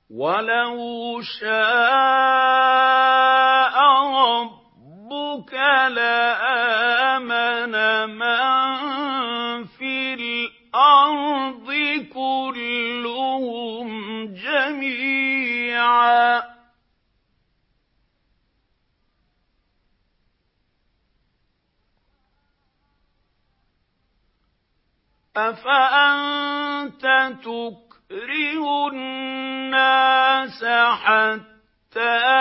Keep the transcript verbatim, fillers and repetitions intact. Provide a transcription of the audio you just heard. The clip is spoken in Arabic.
وَلَوْ شَاءَ رَبُّكَ لَآمَنَ مَن فِي الْأَرْضِ كُلُّهُمْ جَمِيعًا ۚ أَفَأَنتَ تُكْرِهُ النَّاسَ حَتَّىٰ